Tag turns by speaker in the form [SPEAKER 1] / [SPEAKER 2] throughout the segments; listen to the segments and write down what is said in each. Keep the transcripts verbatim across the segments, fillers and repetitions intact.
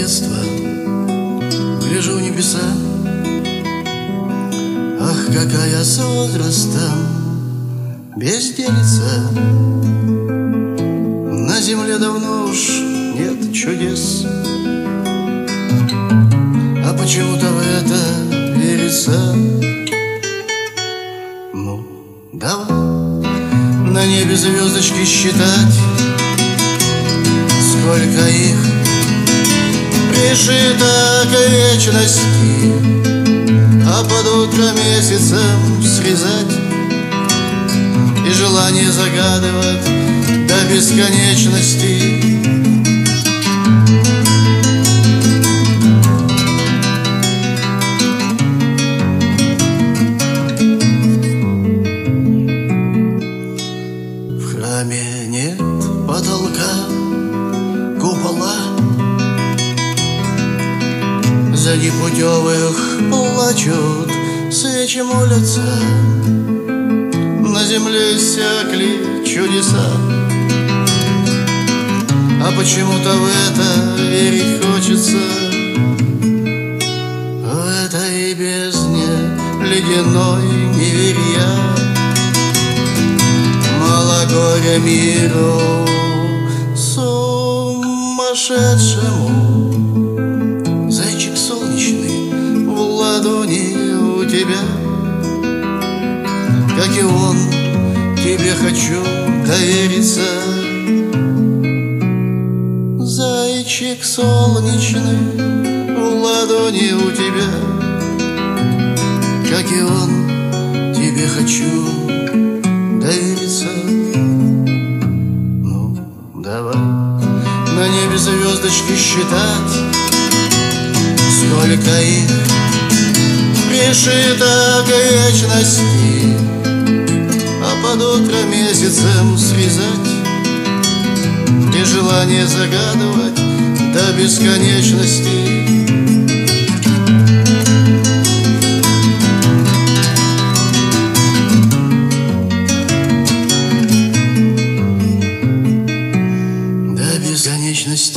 [SPEAKER 1] детства гляжу в небеса. Ах, какая с возрастом безделица. На земле давно уж нет чудес, а почему-то в это верится. Ну, давай на небе звездочки считать, сколько их пришито к вечности, а под утро месяцем срезать и желание загадывать до бесконечности. В храме нет потолка, купола, за непутевых плачут, свечи молятся. На земле иссякли чудеса, а почему-то в это верить хочется. В этой бездне ледяной не верь я. Мало горя миру сумасшедшему. Зайчик солнечный в ладони у тебя, как и он, тебе хочу довериться. Зайчик солнечный в ладони у тебя, как и он, тебе хочу довериться. Ну, давай на небе звездочки считать, сколько их пришито к вечности, а под утро месяцем срезать и желание загадывать до бесконечности. До бесконечности.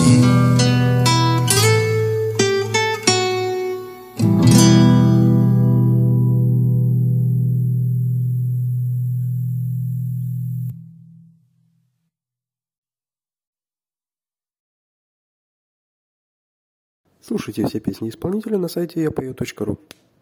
[SPEAKER 2] Слушайте все песни исполнителя на сайте я пою точка ру.